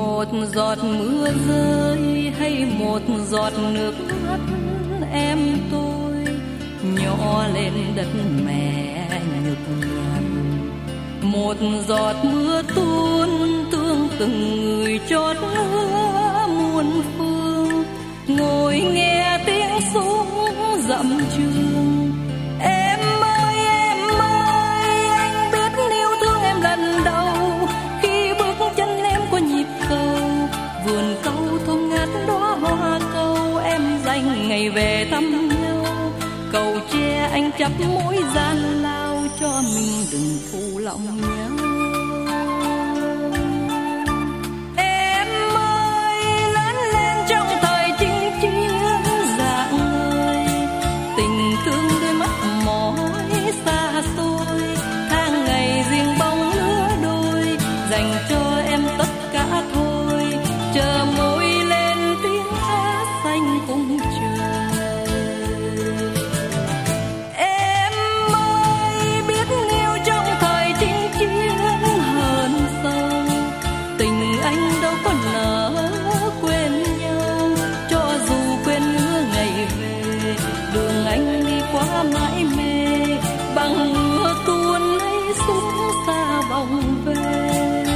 Một giọt mưa rơi hay một giọt nước mắt em tôi nhỏ lên đất mẹ nhược nhằn. Một giọt mưa tuôn tương từng người chót lứa muôn phương, ngồi nghe tiếng súng dặm trường. Em ơi anh biết yêu thương em lần đầu khi bước chân em qua nhịp cầu. Vườn câu thơm ngát đóa hoa câu em dành ngày về thăm nhau. Cầu tre anh chắp mối gian lao cho mình đừng phụ lòng nhau. Em ơi lớn lên trong thời chinh chiến dạng ngời, tình thương đôi mắt mỏi xa xôi, tháng ngày riêng bóng lứa đôi dành cho em tất cả thôi. Chờ môi lên tiếng hát xanh cùng trời. Em ơi biết yêu trong thời chinh chiến hơn sâu, tình anh đâu có nỡ quên nhau. Cho dù quên hứa ngày về, đường anh đi qua mãi mê, bằng mưa tuôn hay súng xa vòng về.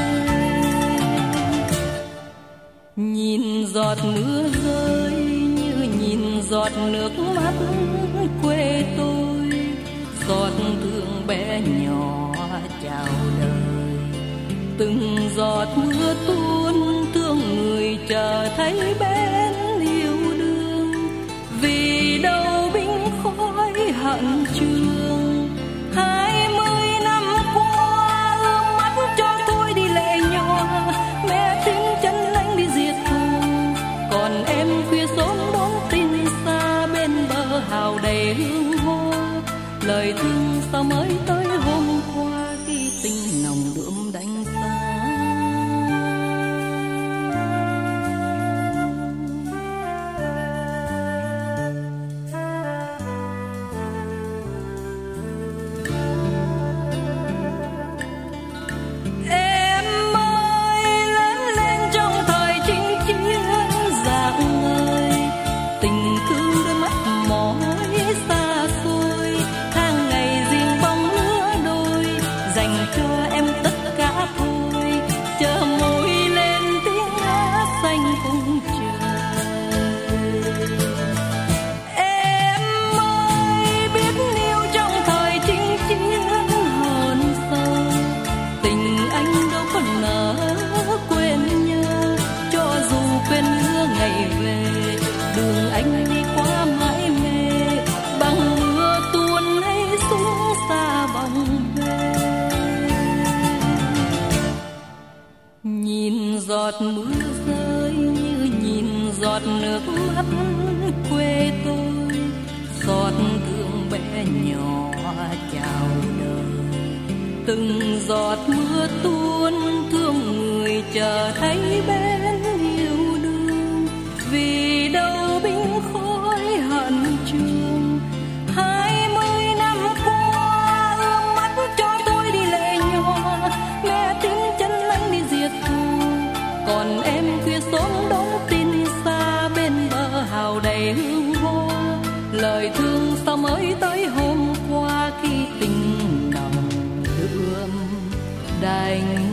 Nhìn giọt mưa rơi như nhìn giọt nước mắt quê tôi, giọt thương bé nhỏ chào đời. Từng giọt mưa tuôn thương người chờ thấy bên yêu đương, vì đâu binh khói hận trường. 20 năm qua ương mắt cho tôi đi lệ nhòa, mẹ tin chân lánh đi diệt thù. Còn em khuya sớm đón tin xa bên bờ hào đầy hương hoa. Lời thương sao mới tới hôm qua khi tình nồng đượm đánh xa. Em ơi lớn lên trong thời chinh chiến dạng ngời, tình thương đôi mắt mỏi xa xôi, tháng ngày riêng bóng lứa đôi dành cho em tất cả thôi. Chờ môi lên tiếng hát xanh cùng trời. Em ơi biết yêu trong thời chinh chiến hơn sâu, tình anh đâu có nỡ quên nhau. Cho dù quên hứa ngày về, đường anh đi qua mãi mê, bằng mưa tuôn hay súng xa vòng về. Nhìn giọt mưa rơi như nhìn giọt nước mắt quê tôi, giọt thương bé nhỏ chào đời. Từng giọt mưa tuôn thương người chờ thấy bên yêu đương, vì đâu binh khói hận trường. 20 năm qua ương mắt cho tôi đi lệ nhòa, mẹ tin chân lánh đi diệt thù. Còn em khuya sớm đón tin xa bên bờ hào đầy hương hoa. Lời thương sao mới tới hôm qua khi tình nồng đượm đành